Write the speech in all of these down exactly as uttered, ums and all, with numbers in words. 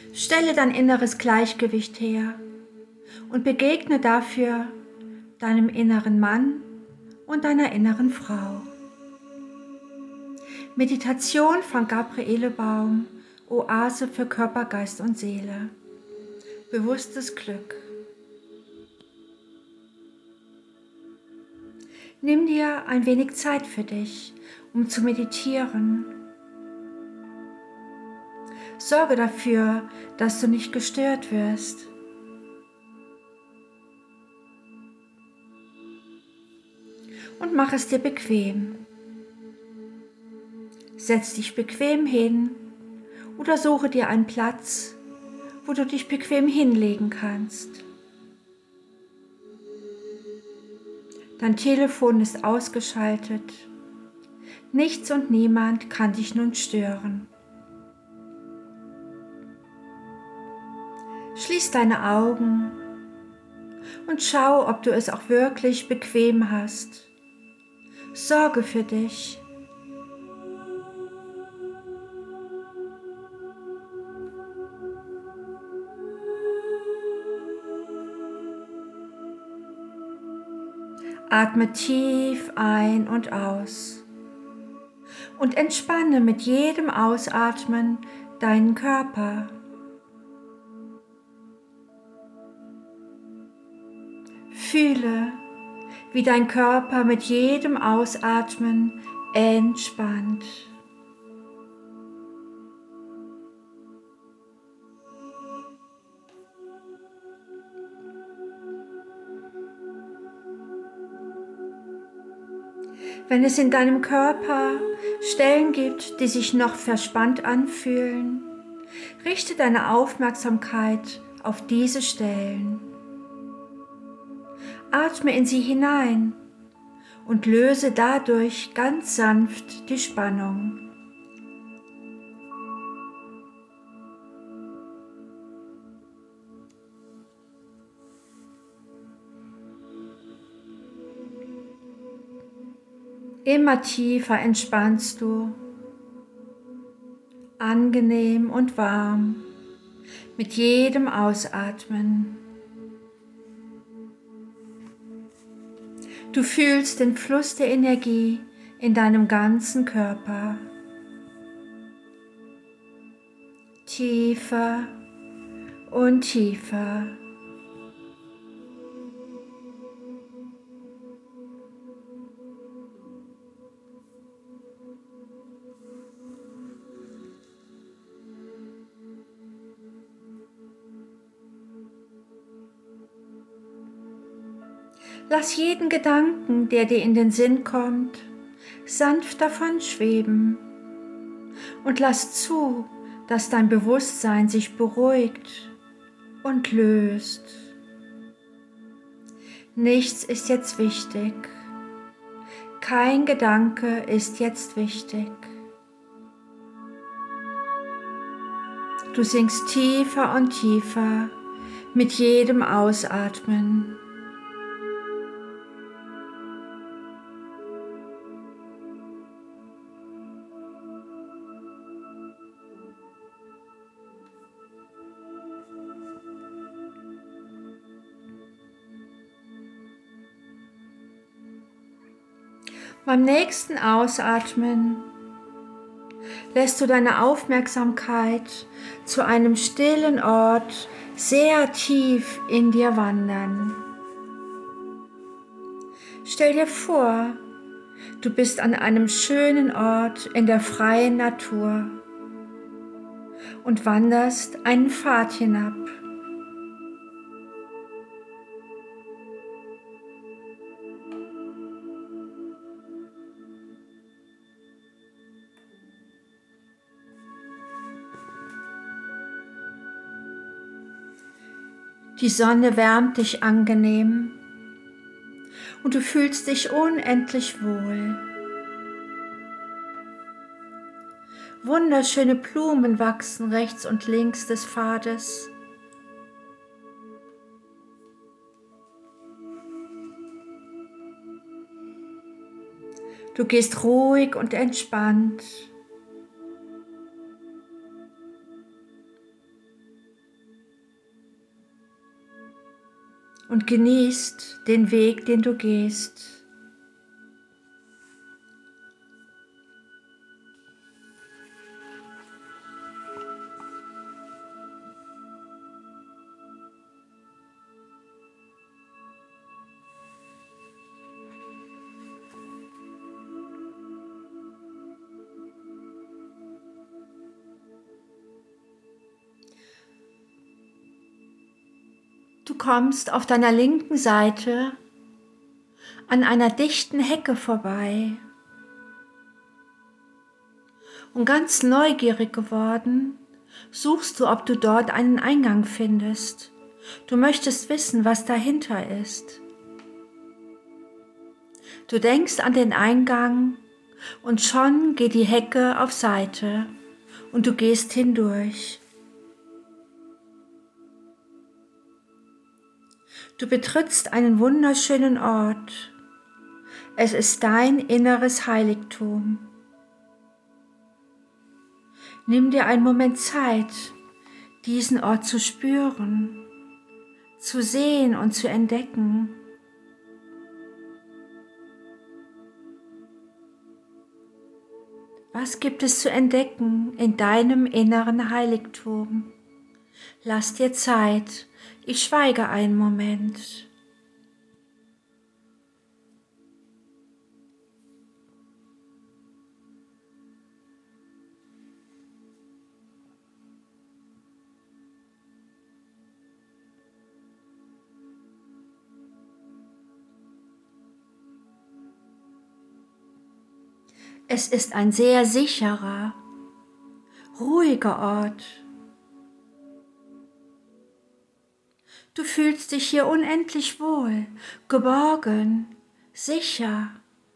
Stelle dein inneres Gleichgewicht her und begegne dafür deinem inneren Mann und deiner inneren Frau. Meditation von Gabriele Baum, Oase für Körper, Geist und Seele. Bewusstes Glück. Nimm dir ein wenig Zeit für dich, um zu meditieren. Sorge dafür, dass du nicht gestört wirst. Und mach es dir bequem. Setz dich bequem hin oder suche dir einen Platz, wo du dich bequem hinlegen kannst. Dein Telefon ist ausgeschaltet. Nichts und niemand kann dich nun stören. Schließ deine Augen und schau, ob du es auch wirklich bequem hast. Sorge für dich. Atme tief ein und aus und entspanne mit jedem Ausatmen deinen Körper. Fühle, wie dein Körper mit jedem Ausatmen entspannt. Wenn es in deinem Körper Stellen gibt, die sich noch verspannt anfühlen, richte deine Aufmerksamkeit auf diese Stellen. Atme in sie hinein und löse dadurch ganz sanft die Spannung. Immer tiefer entspannst du, angenehm und warm, mit jedem Ausatmen. Du fühlst den Fluss der Energie in deinem ganzen Körper. Tiefer und tiefer. Lass jeden Gedanken, der dir in den Sinn kommt, sanft davon schweben und lass zu, dass dein Bewusstsein sich beruhigt und löst. Nichts ist jetzt wichtig. Kein Gedanke ist jetzt wichtig. Du sinkst tiefer und tiefer mit jedem Ausatmen. Beim nächsten Ausatmen lässt du deine Aufmerksamkeit zu einem stillen Ort sehr tief in dir wandern. Stell dir vor, du bist an einem schönen Ort in der freien Natur und wanderst einen Pfad hinab. Die Sonne wärmt dich angenehm und du fühlst dich unendlich wohl. Wunderschöne Blumen wachsen rechts und links des Pfades. Du gehst ruhig und entspannt. und genießt den Weg, den du gehst. Du kommst auf deiner linken Seite an einer dichten Hecke vorbei und ganz neugierig geworden, suchst du, ob du dort einen Eingang findest. Du möchtest wissen, was dahinter ist. Du denkst an den Eingang und schon geht die Hecke auf Seite und du gehst hindurch. Du betrittst einen wunderschönen Ort. Es ist dein inneres Heiligtum. Nimm dir einen Moment Zeit, diesen Ort zu spüren, zu sehen und zu entdecken. Was gibt es zu entdecken in deinem inneren Heiligtum? Lass dir Zeit, ich schweige einen Moment. Es ist ein sehr sicherer, ruhiger Ort. Du fühlst dich hier unendlich wohl, geborgen, sicher.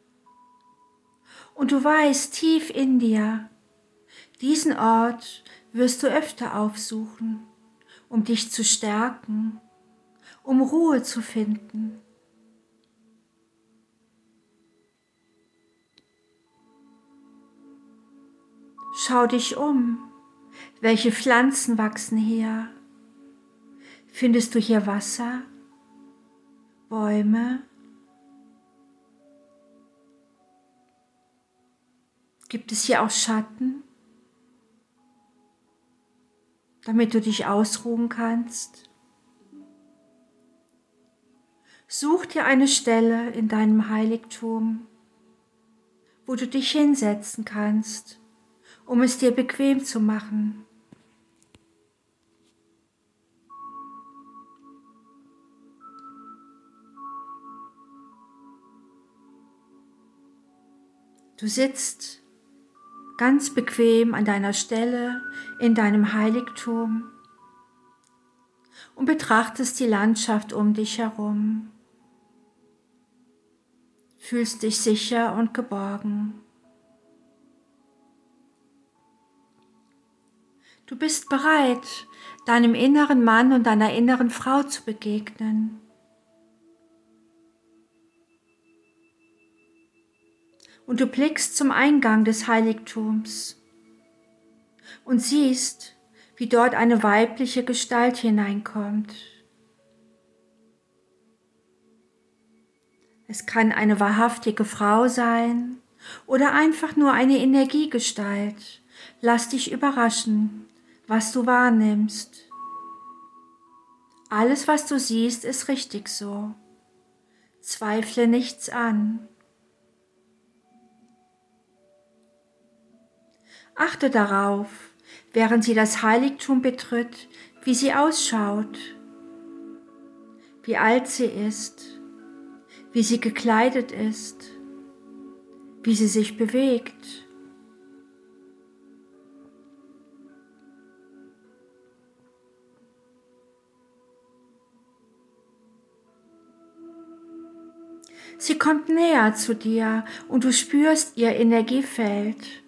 Und du weißt tief in dir, diesen Ort wirst du öfter aufsuchen, um dich zu stärken, um Ruhe zu finden. Schau dich um, welche Pflanzen wachsen hier? Findest du hier Wasser, Bäume? Gibt es hier auch Schatten, damit du dich ausruhen kannst? Such dir eine Stelle in deinem Heiligtum, wo du dich hinsetzen kannst, um es dir bequem zu machen. Du sitzt ganz bequem an deiner Stelle in deinem Heiligtum und betrachtest die Landschaft um dich herum. Fühlst dich sicher und geborgen. Du bist bereit, deinem inneren Mann und deiner inneren Frau zu begegnen. Und du blickst zum Eingang des Heiligtums und siehst, wie dort eine weibliche Gestalt hineinkommt. Es kann eine wahrhaftige Frau sein oder einfach nur eine Energiegestalt. Lass dich überraschen, was du wahrnimmst. Alles, was du siehst, ist richtig so. Zweifle nichts an. Achte darauf, während sie das Heiligtum betritt, wie sie ausschaut, wie alt sie ist, wie sie gekleidet ist, wie sie sich bewegt. Sie kommt näher zu dir und du spürst ihr Energiefeld.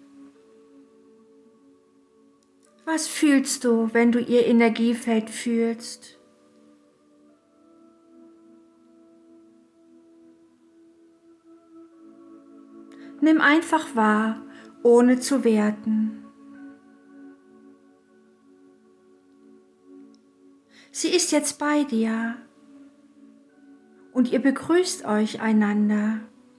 Was fühlst du, wenn du ihr Energiefeld fühlst? Nimm einfach wahr, ohne zu werten. Sie ist jetzt bei dir. und ihr begrüßt euch einander.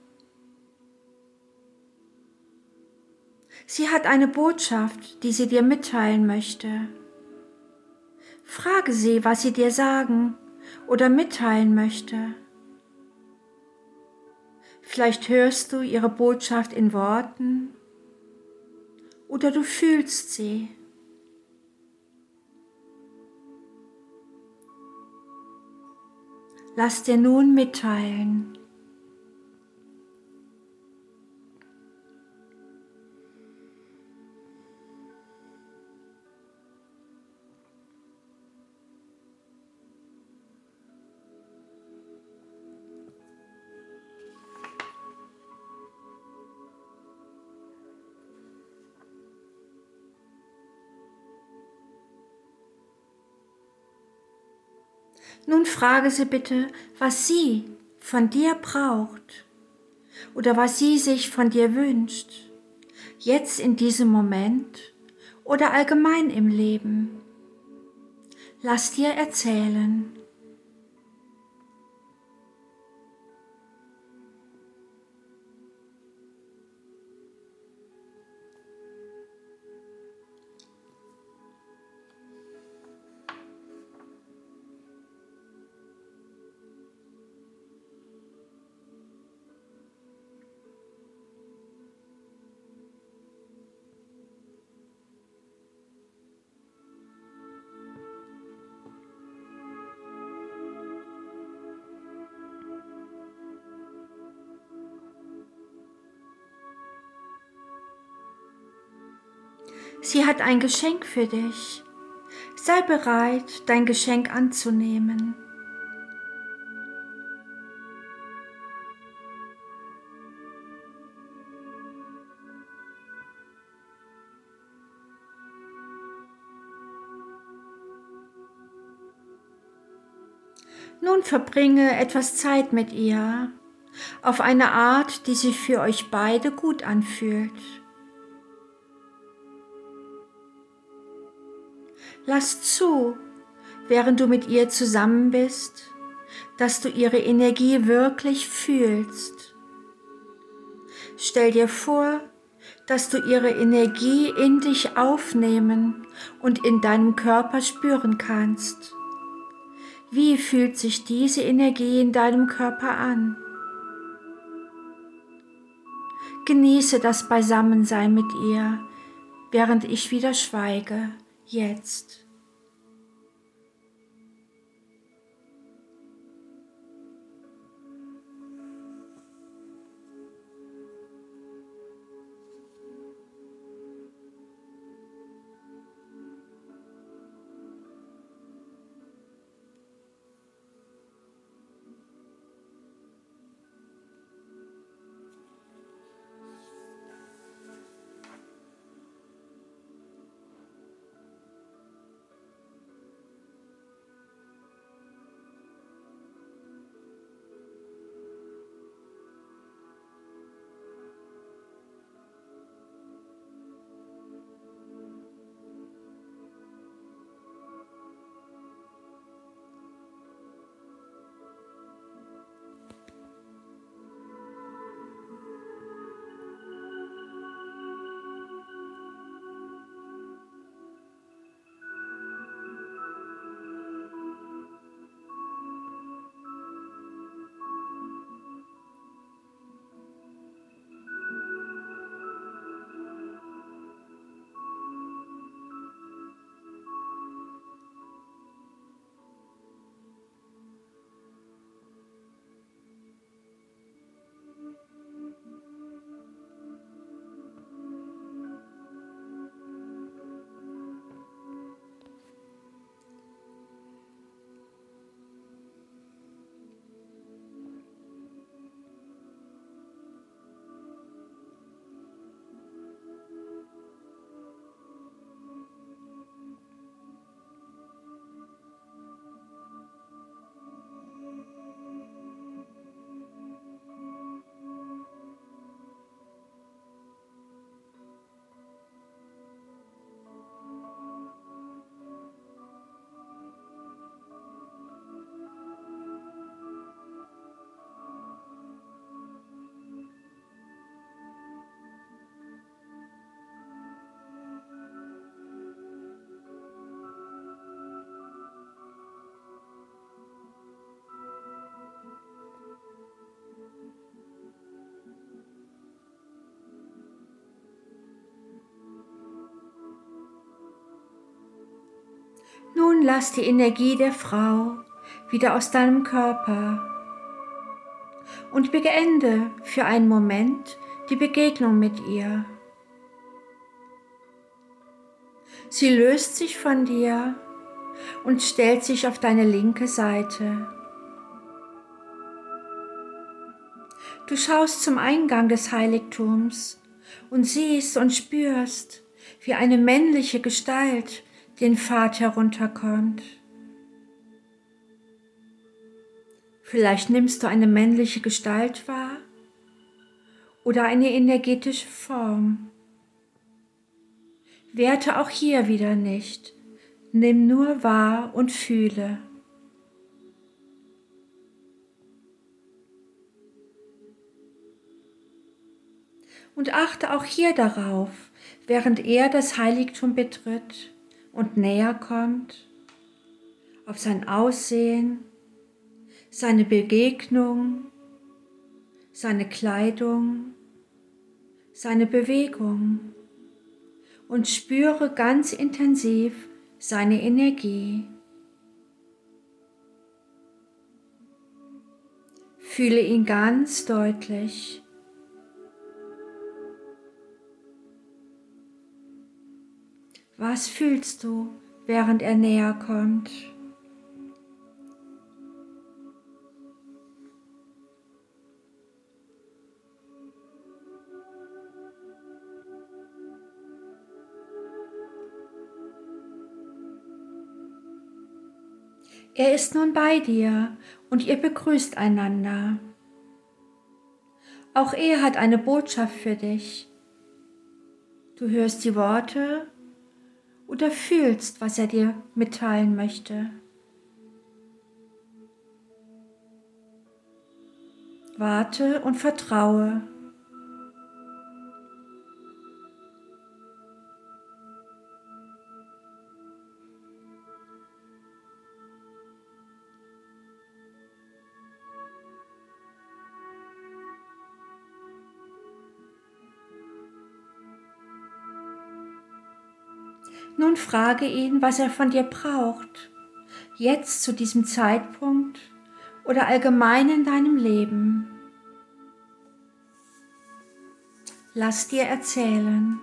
Sie hat eine Botschaft, die sie dir mitteilen möchte. Frage sie, was sie dir sagen oder mitteilen möchte. Vielleicht hörst du ihre Botschaft in Worten oder du fühlst sie. Lass dir nun mitteilen. Nun frage sie bitte, was sie von dir braucht oder was sie sich von dir wünscht, jetzt in diesem Moment oder allgemein im Leben. Lass dir erzählen. Sie hat ein Geschenk für dich. Sei bereit, dein Geschenk anzunehmen. Nun verbringe etwas Zeit mit ihr, auf eine Art, die sich für euch beide gut anfühlt. Lass zu, während du mit ihr zusammen bist, dass du ihre Energie wirklich fühlst. Stell dir vor, dass du ihre Energie in dich aufnehmen und in deinem Körper spüren kannst. Wie fühlt sich diese Energie in deinem Körper an? Genieße das Beisammensein mit ihr, während ich wieder schweige, jetzt. Nun lass die Energie der Frau wieder aus deinem Körper und beende für einen Moment die Begegnung mit ihr. Sie löst sich von dir und stellt sich auf deine linke Seite. Du schaust zum Eingang des Heiligtums und siehst und spürst, wie eine männliche Gestalt den Pfad herunterkommt. Vielleicht nimmst du eine männliche Gestalt wahr oder eine energetische Form. Werte auch hier wieder nicht, nimm nur wahr und fühle. Und achte auch hier darauf, während er das Heiligtum betritt und näher kommt, auf sein Aussehen, seine Begegnung, seine Kleidung, seine Bewegung und spüre ganz intensiv seine Energie. Fühle ihn ganz deutlich. Was fühlst du, während er näher kommt? Er ist nun bei dir und ihr begrüßt einander. Auch er hat eine Botschaft für dich. Du hörst die Worte oder fühlst, was er dir mitteilen möchte. Warte und vertraue. Nun frage ihn, was er von dir braucht, jetzt zu diesem Zeitpunkt oder allgemein in deinem Leben. Lass dir erzählen.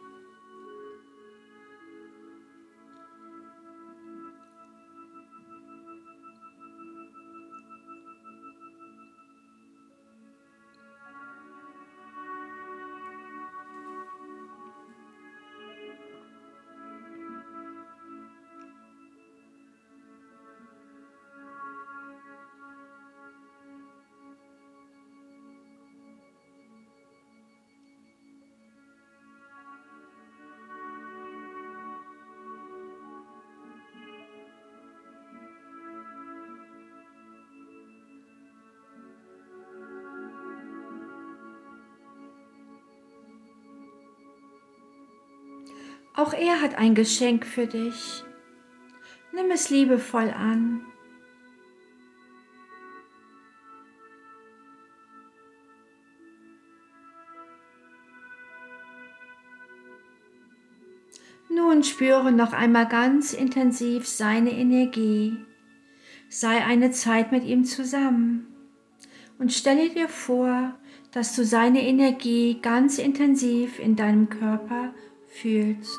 Auch er hat ein Geschenk für dich. Nimm es liebevoll an. Nun spüre noch einmal ganz intensiv seine Energie. Sei eine Zeit mit ihm zusammen und stelle dir vor, dass du seine Energie ganz intensiv in deinem Körper fühlst.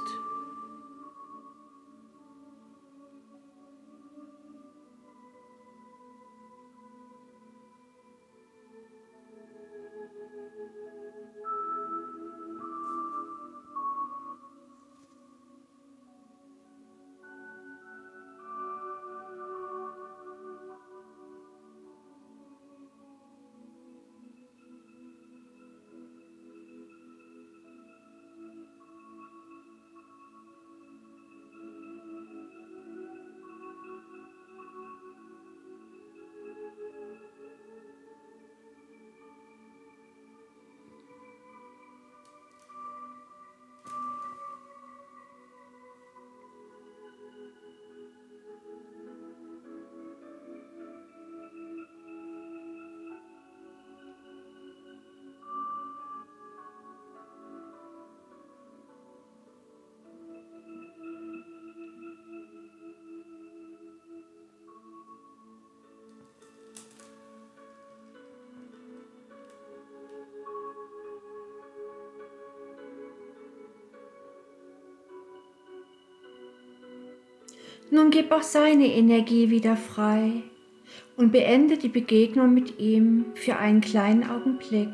Nun gib auch seine Energie wieder frei und beende die Begegnung mit ihm für einen kleinen Augenblick.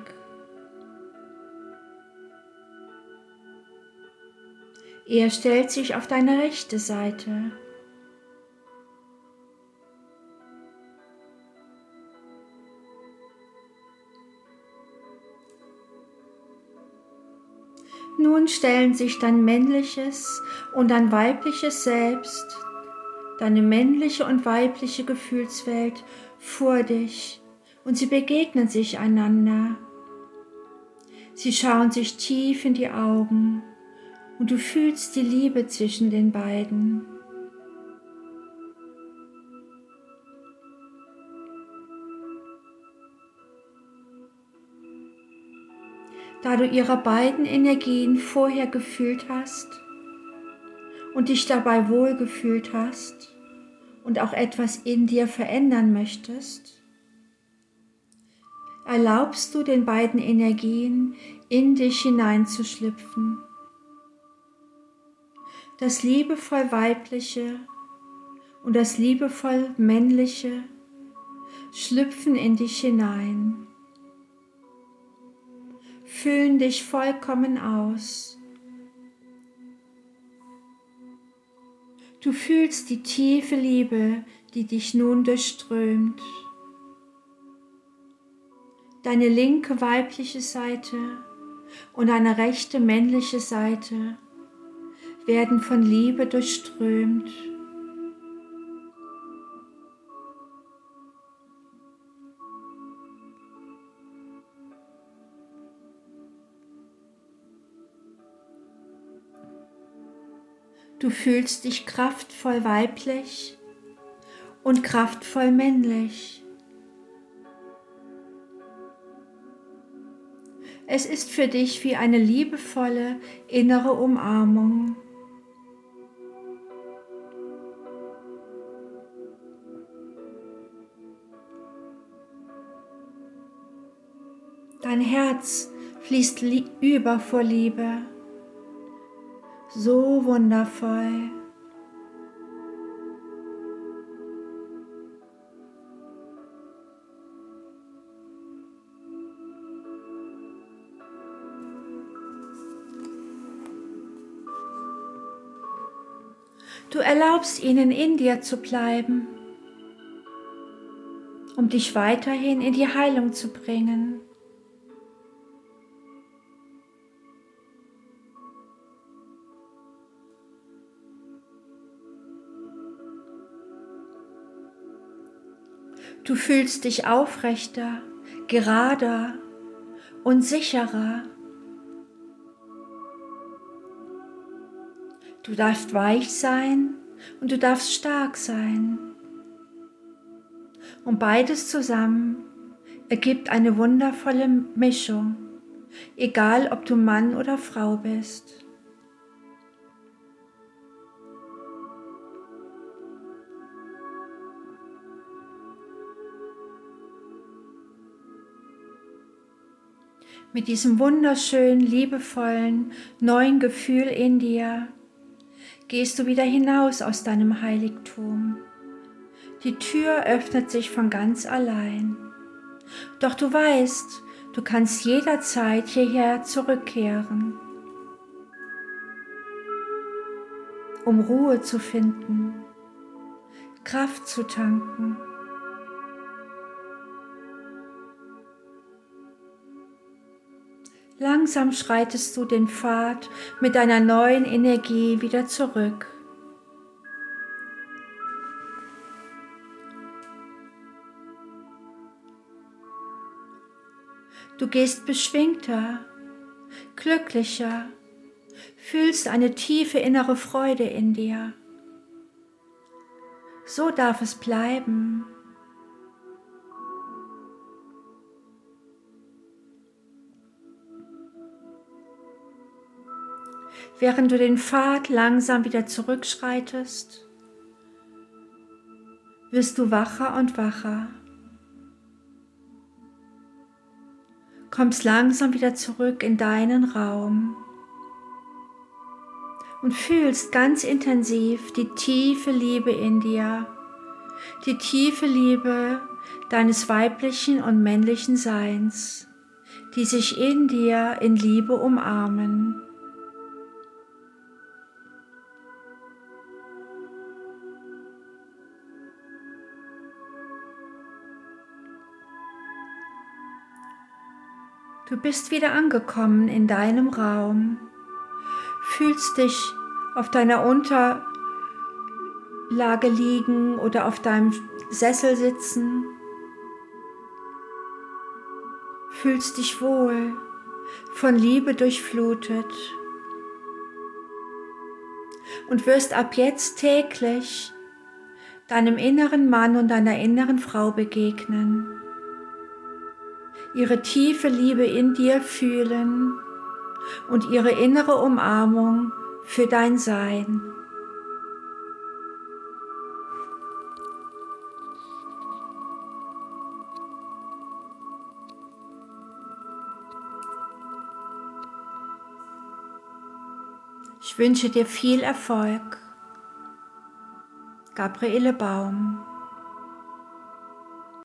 Er stellt sich auf deine rechte Seite. Nun stellen sich dein männliches und dein weibliches Selbst, deine männliche und weibliche Gefühlswelt vor dich und sie begegnen sich einander. Sie schauen sich tief in die Augen und du fühlst die Liebe zwischen den beiden. Da du ihre beiden Energien vorher gefühlt hast und dich dabei wohlgefühlt hast und auch etwas in dir verändern möchtest, erlaubst du den beiden Energien in dich hineinzuschlüpfen. Das liebevoll Weibliche und das liebevoll Männliche schlüpfen in dich hinein, füllen dich vollkommen aus. Du fühlst die tiefe Liebe, die dich nun durchströmt. Deine linke weibliche Seite und deine rechte männliche Seite werden von Liebe durchströmt. Du fühlst dich kraftvoll weiblich und kraftvoll männlich. Es ist für dich wie eine liebevolle innere Umarmung. Dein Herz fließt über vor Liebe. So wundervoll. Du erlaubst ihnen in dir zu bleiben, um dich weiterhin in die Heilung zu bringen. Du fühlst dich aufrechter, gerader und sicherer. Du darfst weich sein und du darfst stark sein. Und beides zusammen ergibt eine wundervolle Mischung, egal ob du Mann oder Frau bist. Mit diesem wunderschönen, liebevollen, neuen Gefühl in dir gehst du wieder hinaus aus deinem Heiligtum. Die Tür öffnet sich von ganz allein. Doch du weißt, du kannst jederzeit hierher zurückkehren, um Ruhe zu finden, Kraft zu tanken. Langsam schreitest du den Pfad mit deiner neuen Energie wieder zurück. Du gehst beschwingter, glücklicher, fühlst eine tiefe innere Freude in dir. So darf es bleiben. Während du den Pfad langsam wieder zurückschreitest, wirst du wacher und wacher. Kommst langsam wieder zurück in deinen Raum und fühlst ganz intensiv die tiefe Liebe in dir, die tiefe Liebe deines weiblichen und männlichen Seins, die sich in dir in Liebe umarmen. Du bist wieder angekommen in deinem Raum, fühlst dich auf deiner Unterlage liegen oder auf deinem Sessel sitzen, fühlst dich wohl, von Liebe durchflutet und wirst ab jetzt täglich deinem inneren Mann und deiner inneren Frau begegnen, ihre tiefe Liebe in dir fühlen und ihre innere Umarmung für dein Sein. Ich wünsche dir viel Erfolg. Gabriele Baum.